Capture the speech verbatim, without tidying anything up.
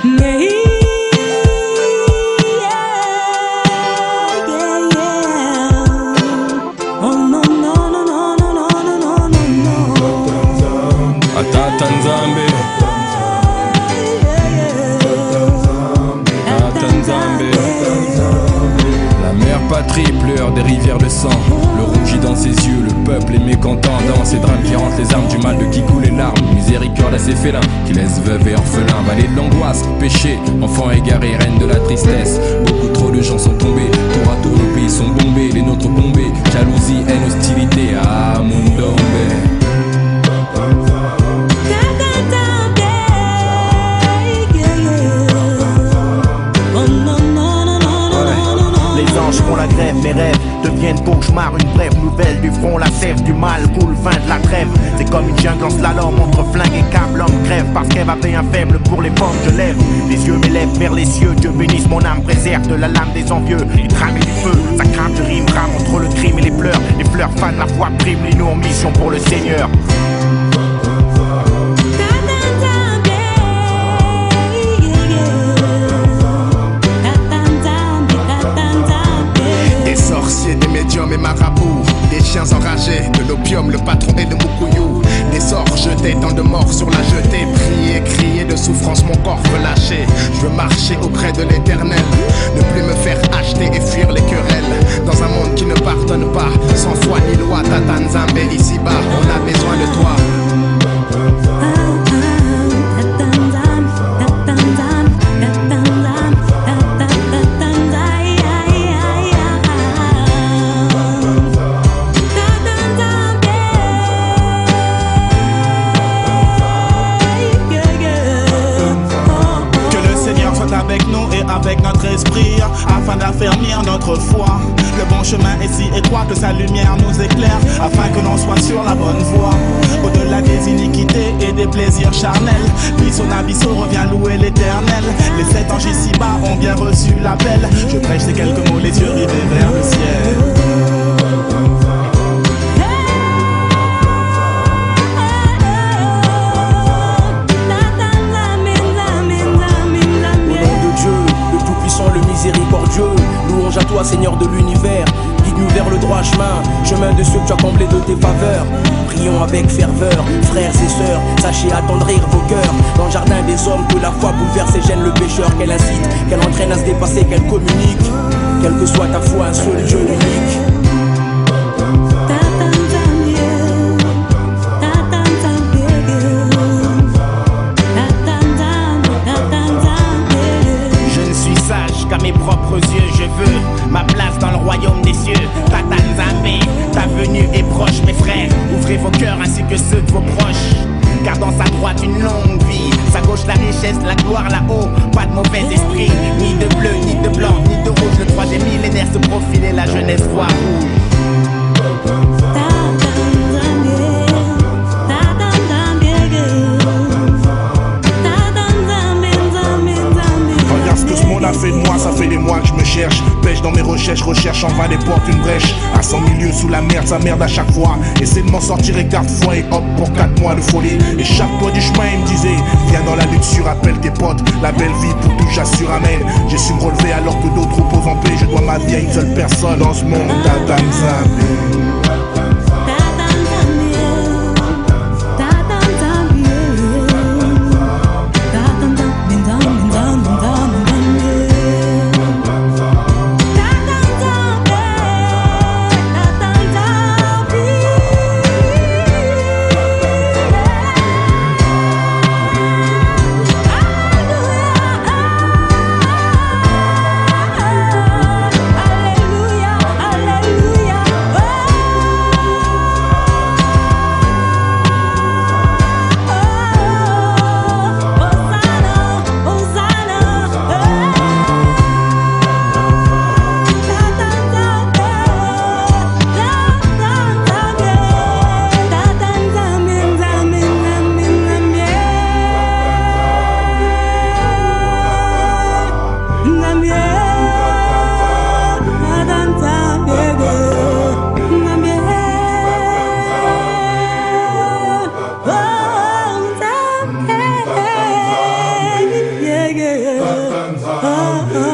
Mais pleure des rivières de sang, le rougit dans ses yeux, le peuple est mécontent. Dans ces drames qui rentrent les armes du mal de qui coule les larmes. Miséricorde à ces félins qui laissent veuves et orphelins. Vallée de l'angoisse, péché, enfants égarés, reine de la tristesse. Beaucoup trop de gens sont tombés, tour à tour nos pays sont bombés, les nôtres bombés. Jalousie, haine, hostilité, ah Mundombe. Les anges font la grève, mes rêves deviennent cauchemars. Une brève nouvelle du front, la sève du mal coule, fin de la trêve. C'est comme une jungle en slalom entre flingue et câble. L'homme crève parce qu'elle avait un faible pour les pommes. Je lève les yeux, m'élève vers les cieux. Dieu bénisse mon âme, préserve de la lame des envieux. Les drames et du feu, ça crame de rime, rame entre le crime et les pleurs. Les fleurs fanent la foi prime, les nous en mission pour le Seigneur. Des médiums et marabouts, des chiens enragés, de l'opium, le patron et le moukouyou. Des sorts jetés, tant de morts sur la jetée. Prier, crier de souffrance, mon corps relâché. Je veux marcher auprès de l'éternel, ne plus me faire acheter et fuir les querelles. Dans un monde qui ne pardonne pas, sans foi ni loi, Tata Nzambe, ici-bas, on a besoin de toi. Avec notre esprit, afin d'affermir notre foi. Le bon chemin est si étroit que sa lumière nous éclaire, afin que l'on soit sur la bonne voie. Au-delà des iniquités et des plaisirs charnels, puis son abysso revient louer l'éternel. Les sept anges ici-bas ont bien reçu l'appel. Je prêche ces quelques mots, les yeux rivés vers le ciel. Miséricordieux, louange à toi Seigneur de l'univers. Guide-nous vers le droit chemin, chemin de ceux que tu as comblés de tes faveurs. Prions avec ferveur, frères et sœurs, sachez attendrir vos cœurs. Dans le jardin des hommes, que la foi bouleverse et gêne le pécheur. Qu'elle incite, qu'elle entraîne à se dépasser, qu'elle communique. Quelle que soit ta foi, un seul Dieu unique. Qu'à mes propres yeux, je veux ma place dans le royaume des cieux. Tata Nzambe, ta venue est proche, mes frères. Ouvrez vos cœurs ainsi que ceux de vos proches. Car dans sa droite une longue vie, sa gauche la richesse, la gloire là-haut. Pas de mauvais esprit, ni de bleu, ni de blanc, ni de rouge. Le troisième millénaire se profile et la jeunesse voit rouge. A fait de moi, ça fait des mois que je me cherche. Pêche dans mes recherches, recherche en vain des portes une brèche. À cent mille lieues sous la merde, ça merde à chaque fois. Essaie de m'en sortir et quatre fois et hop pour quatre mois de folie. Échappe-toi du chemin, il me disait. Viens dans la lutte, rappelle tes potes. La belle vie pour tout, j'assure, amen. J'ai su me relever alors que d'autres reposent en paix. Je dois ma vie à une seule personne dans ce monde, Tata Nzambe. yeah.